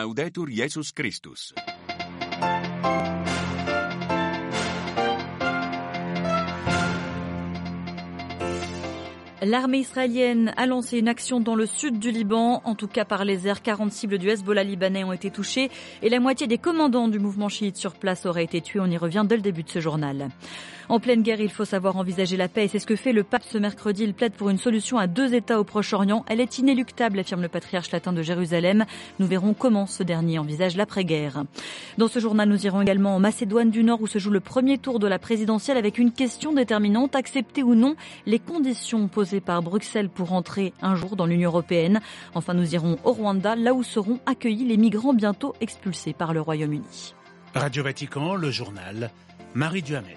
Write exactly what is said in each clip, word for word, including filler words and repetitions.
Laudetur Jesus Christus. L'armée israélienne a lancé une action dans le sud du Liban. En tout cas, par les airs, quarante cibles du Hezbollah libanais ont été touchées et la moitié des commandants du mouvement chiite sur place auraient été tués. On y revient dès le début de ce journal. En pleine guerre, il faut savoir envisager la paix et c'est ce que fait le pape ce mercredi. Il plaide pour une solution à deux États au Proche-Orient. Elle est inéluctable, affirme le patriarche latin de Jérusalem. Nous verrons comment ce dernier envisage l'après-guerre. Dans ce journal, nous irons également en Macédoine du Nord où se joue le premier tour de la présidentielle avec une question déterminante, accepter ou non les conditions posées par Bruxelles pour entrer un jour dans l'Union européenne. Enfin, nous irons au Rwanda, là où seront accueillis les migrants bientôt expulsés par le Royaume-Uni. Radio Vatican, le journal, Marie Duhamel.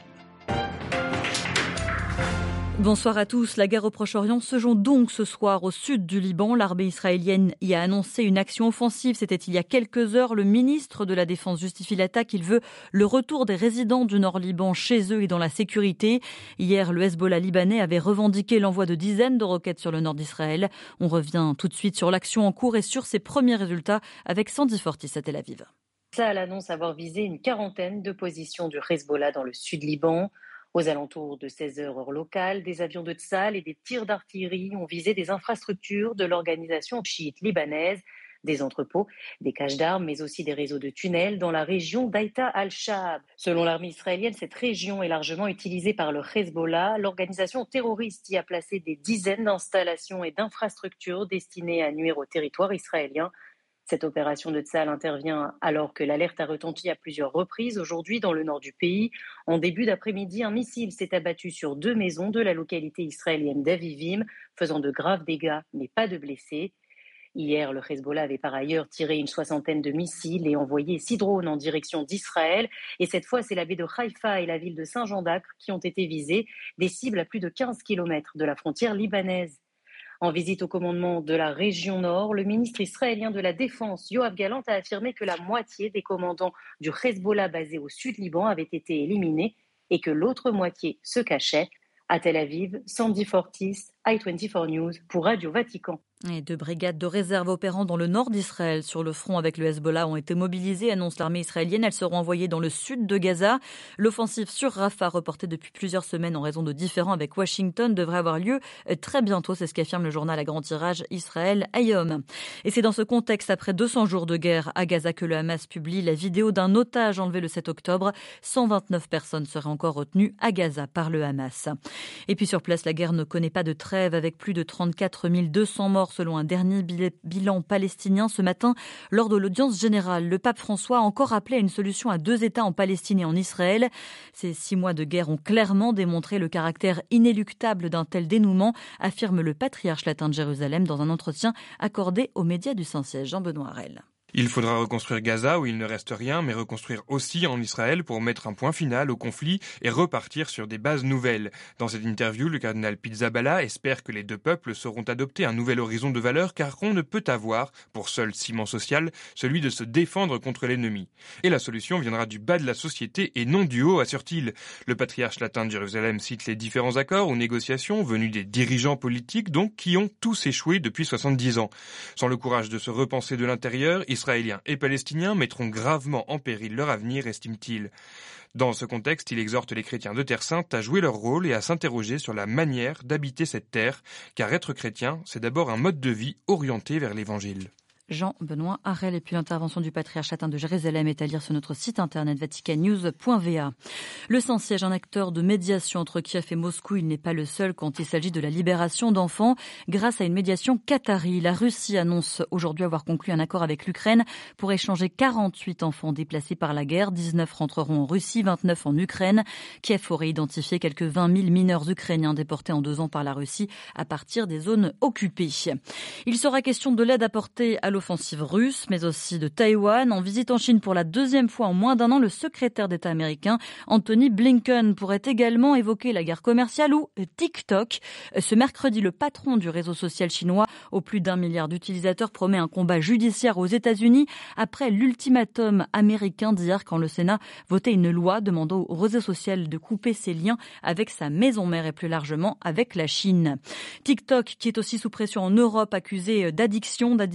Bonsoir à tous. La guerre au Proche-Orient se joue donc ce soir au sud du Liban. L'armée israélienne y a annoncé une action offensive. C'était il y a quelques heures. Le ministre de la Défense justifie l'attaque. Il veut le retour des résidents du Nord-Liban chez eux et dans la sécurité. Hier, le Hezbollah libanais avait revendiqué l'envoi de dizaines de roquettes sur le nord d'Israël. On revient tout de suite sur l'action en cours et sur ses premiers résultats avec Sandy Fortis à Tel Aviv. Tsahal annonce avoir visé une quarantaine de positions du Hezbollah dans le sud Liban. Aux alentours de seize heures heure locale, des avions de Tsahal et des tirs d'artillerie ont visé des infrastructures de l'organisation chiite libanaise, des entrepôts, des caches d'armes, mais aussi des réseaux de tunnels dans la région d'Aïta al-Shahab. Selon l'armée israélienne, cette région est largement utilisée par le Hezbollah. L'organisation terroriste y a placé des dizaines d'installations et d'infrastructures destinées à nuire au territoire israélien. Cette opération de Tsahal intervient alors que l'alerte a retenti à plusieurs reprises aujourd'hui dans le nord du pays. En début d'après-midi, un missile s'est abattu sur deux maisons de la localité israélienne d'Avivim, faisant de graves dégâts, mais pas de blessés. Hier, le Hezbollah avait par ailleurs tiré une soixantaine de missiles et envoyé six drones en direction d'Israël. Et cette fois, c'est la baie de Haïfa et la ville de Saint-Jean-d'Acre qui ont été visées, des cibles à plus de quinze kilomètres de la frontière libanaise. En visite au commandement de la région Nord, le ministre israélien de la Défense, Yoav Gallant, a affirmé que la moitié des commandants du Hezbollah basé au sud Liban avaient été éliminés et que l'autre moitié se cachait. À Tel Aviv, Sandy Fortis, I vingt-quatre News pour Radio Vatican. Et deux brigades de réserve opérant dans le nord d'Israël sur le front avec le Hezbollah ont été mobilisées, annonce l'armée israélienne. Elles seront envoyées dans le sud de Gaza. L'offensive sur Rafah, reportée depuis plusieurs semaines en raison de différends avec Washington, devrait avoir lieu très bientôt. C'est ce qu'affirme le journal à grand tirage Israël Hayom. Et c'est dans ce contexte, après deux cents jours de guerre à Gaza, que le Hamas publie la vidéo d'un otage enlevé le sept octobre. cent vingt-neuf personnes seraient encore retenues à Gaza par le Hamas. Et puis sur place, la guerre ne connaît pas de trêve avec plus de trente-quatre mille deux cents morts selon un dernier bilan palestinien. Ce matin, lors de l'audience générale, le pape François a encore appelé à une solution à deux États en Palestine et en Israël. Ces six mois de guerre ont clairement démontré le caractère inéluctable d'un tel dénouement, affirme le patriarche latin de Jérusalem dans un entretien accordé aux médias du Saint-Siège. Jean-Benoît Harel. Il faudra reconstruire Gaza où il ne reste rien, mais reconstruire aussi en Israël pour mettre un point final au conflit et repartir sur des bases nouvelles. Dans cette interview, le cardinal Pizzaballa espère que les deux peuples sauront adopter un nouvel horizon de valeurs car on ne peut avoir, pour seul ciment social, celui de se défendre contre l'ennemi. Et la solution viendra du bas de la société et non du haut, assure-t-il. Le patriarche latin de Jérusalem cite les différents accords ou négociations venus des dirigeants politiques donc qui ont tous échoué depuis soixante-dix ans. Sans le courage de se repenser de l'intérieur, Israéliens et Palestiniens mettront gravement en péril leur avenir, estime-t-il. Dans ce contexte, il exhorte les chrétiens de Terre Sainte à jouer leur rôle et à s'interroger sur la manière d'habiter cette terre, car être chrétien, c'est d'abord un mode de vie orienté vers l'Évangile. Jean-Benoît Harel. Et puis l'intervention du patriarche latin de Jérusalem est à lire sur notre site internet vatican news point v a. Le Saint-Siège, un acteur de médiation entre Kiev et Moscou, il n'est pas le seul quand il s'agit de la libération d'enfants. Grâce à une médiation qatari, la Russie annonce aujourd'hui avoir conclu un accord avec l'Ukraine pour échanger quarante-huit enfants déplacés par la guerre. dix-neuf rentreront en Russie, vingt-neuf en Ukraine. Kiev aurait identifié quelques vingt mille mineurs ukrainiens déportés en deux ans par la Russie à partir des zones occupées. Il sera question de l'aide apportée à l'offensive russe, mais aussi de Taïwan. En visite en Chine pour la deuxième fois en moins d'un an, le secrétaire d'État américain Anthony Blinken pourrait également évoquer la guerre commerciale ou TikTok. Ce mercredi, le patron du réseau social chinois, aux plus d'un milliard d'utilisateurs, promet un combat judiciaire aux États-Unis après l'ultimatum américain d'hier quand le Sénat votait une loi demandant au réseau social de couper ses liens avec sa maison mère et plus largement avec la Chine. TikTok, qui est aussi sous pression en Europe, accusé d'addiction, d'addic- de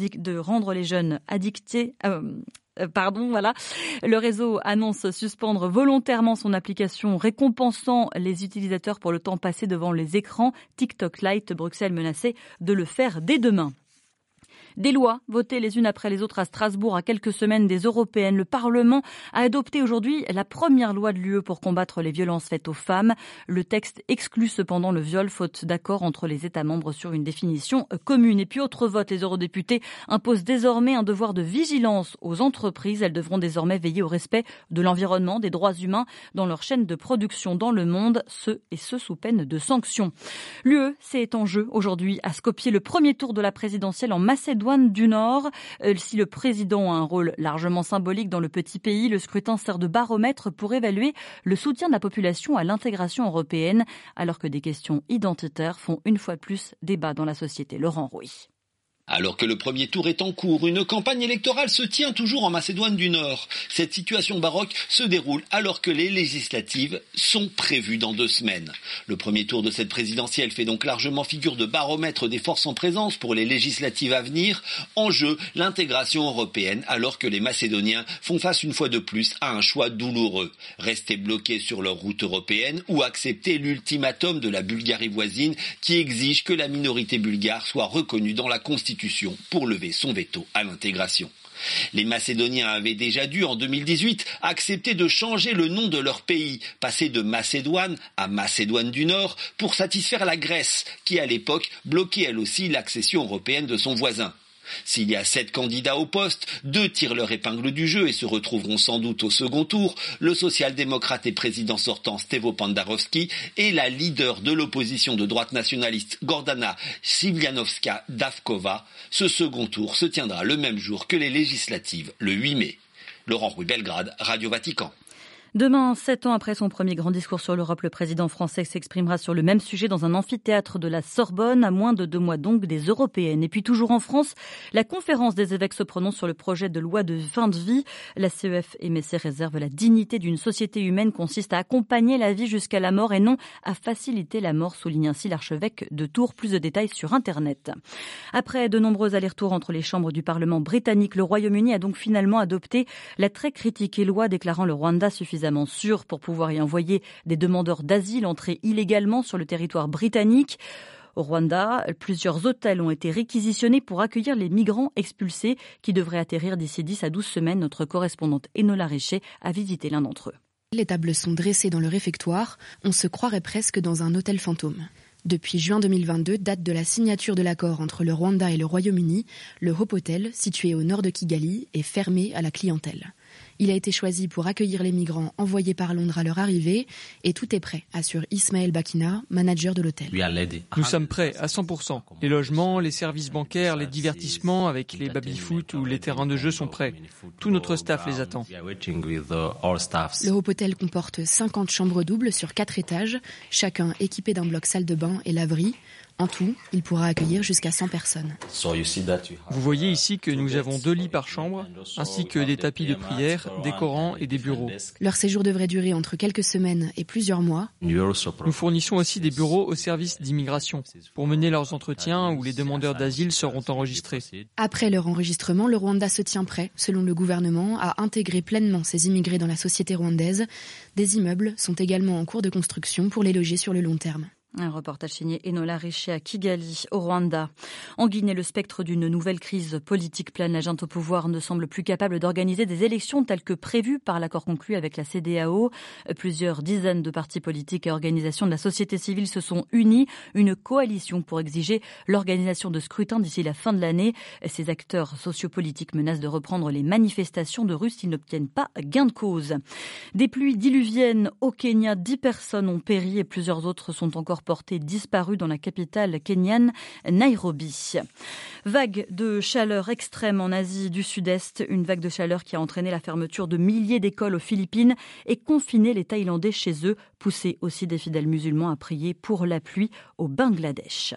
rendre les jeunes addictés. Euh, Pardon, voilà. Le réseau annonce suspendre volontairement son application récompensant les utilisateurs pour le temps passé devant les écrans. TikTok Lite, Bruxelles menaçait de le faire dès demain. Des lois votées les unes après les autres à Strasbourg à quelques semaines des européennes. Le Parlement a adopté aujourd'hui la première loi de l'U E pour combattre les violences faites aux femmes. Le texte exclut cependant le viol, faute d'accord entre les États membres sur une définition commune. Et puis autre vote, les eurodéputés imposent désormais un devoir de vigilance aux entreprises. Elles devront désormais veiller au respect de l'environnement, des droits humains dans leur chaîne de production dans le monde, ce et ce sous peine de sanctions. L'U E, c'est en jeu aujourd'hui à Skopje, le premier tour de la présidentielle en Macédoine du Nord. Si le président a un rôle largement symbolique dans le petit pays, le scrutin sert de baromètre pour évaluer le soutien de la population à l'intégration européenne, alors que des questions identitaires font une fois de plus débat dans la société. Laurent Rouy. Alors que le premier tour est en cours, une campagne électorale se tient toujours en Macédoine du Nord. Cette situation baroque se déroule alors que les législatives sont prévues dans deux semaines. Le premier tour de cette présidentielle fait donc largement figure de baromètre des forces en présence pour les législatives à venir. En jeu, l'intégration européenne alors que les Macédoniens font face une fois de plus à un choix douloureux. Rester bloqués sur leur route européenne ou accepter l'ultimatum de la Bulgarie voisine qui exige que la minorité bulgare soit reconnue dans la Constitution pour lever son veto à l'intégration. Les Macédoniens avaient déjà dû, en deux mille dix-huit, accepter de changer le nom de leur pays, passer de Macédoine à Macédoine du Nord, pour satisfaire la Grèce, qui à l'époque bloquait elle aussi l'accession européenne de son voisin. S'il y a sept candidats au poste, deux tirent leur épingle du jeu et se retrouveront sans doute au second tour, le social-démocrate et président sortant Stevo Pandarovski et la leader de l'opposition de droite nationaliste Gordana Sivjanovska-Davkova. Ce second tour se tiendra le même jour que les législatives, le huit mai. Laurent Rouy, Belgrade, Radio Vatican. Demain, sept ans après son premier grand discours sur l'Europe, le président français s'exprimera sur le même sujet dans un amphithéâtre de la Sorbonne, à moins de deux mois donc des européennes. Et puis toujours en France, la conférence des évêques se prononce sur le projet de loi de fin de vie. La C E F émet ses réserves. La dignité d'une société humaine consiste à accompagner la vie jusqu'à la mort et non à faciliter la mort, souligne ainsi l'archevêque de Tours. Plus de détails sur Internet. Après de nombreux allers-retours entre les chambres du Parlement britannique, le Royaume-Uni a donc finalement adopté la très critiquée loi déclarant le Rwanda suffisamment sûr pour pouvoir y envoyer des demandeurs d'asile entrés illégalement sur le territoire britannique. Au Rwanda, plusieurs hôtels ont été réquisitionnés pour accueillir les migrants expulsés qui devraient atterrir d'ici dix à douze semaines. Notre correspondante Enola Richer a visité l'un d'entre eux. Les tables sont dressées dans le réfectoire. On se croirait presque dans un hôtel fantôme. Depuis juin deux mille vingt-deux, date de la signature de l'accord entre le Rwanda et le Royaume-Uni, le Hope Hotel, situé au nord de Kigali, est fermé à la clientèle. Il a été choisi pour accueillir les migrants envoyés par Londres à leur arrivée et tout est prêt, assure Ismaël Bakina, manager de l'hôtel. Nous sommes prêts à cent pour cent. Les logements, les services bancaires, les divertissements avec les baby-foot ou les terrains de jeu sont prêts. Tout notre staff les attend. Le Hope Hotel comporte cinquante chambres doubles sur quatre étages, chacun équipé d'un bloc salle de bain et laverie. En tout, il pourra accueillir jusqu'à cent personnes. Vous voyez ici que nous avons deux lits par chambre, ainsi que des tapis de prière, des Corans et des bureaux. Leur séjour devrait durer entre quelques semaines et plusieurs mois. Nous fournissons aussi des bureaux au service d'immigration, pour mener leurs entretiens où les demandeurs d'asile seront enregistrés. Après leur enregistrement, le Rwanda se tient prêt, selon le gouvernement, à intégrer pleinement ces immigrés dans la société rwandaise. Des immeubles sont également en cours de construction pour les loger sur le long terme. Un reportage signé Enola Richer à Kigali, au Rwanda. En Guinée, le spectre d'une nouvelle crise politique plane. La junte au pouvoir ne semble plus capable d'organiser des élections telles que prévues par l'accord conclu avec la C D A O. Plusieurs dizaines de partis politiques et organisations de la société civile se sont unis. Une coalition pour exiger l'organisation de scrutins d'ici la fin de l'année. Ces acteurs sociopolitiques menacent de reprendre les manifestations de rue s'ils n'obtiennent pas gain de cause. Des pluies diluviennes au Kenya. Dix personnes ont péri et plusieurs autres sont encore portés disparus dans la capitale kenyane, Nairobi. Vague de chaleur extrême en Asie du Sud-Est, une vague de chaleur qui a entraîné la fermeture de milliers d'écoles aux Philippines et confiné les Thaïlandais chez eux, poussé aussi des fidèles musulmans à prier pour la pluie au Bangladesh.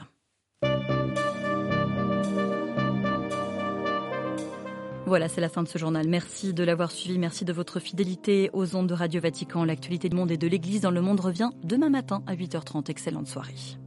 Voilà, c'est la fin de ce journal. Merci de l'avoir suivi. Merci de votre fidélité aux ondes de Radio Vatican. L'actualité du monde et de l'Église dans le monde revient demain matin à huit heures trente. Excellente soirée.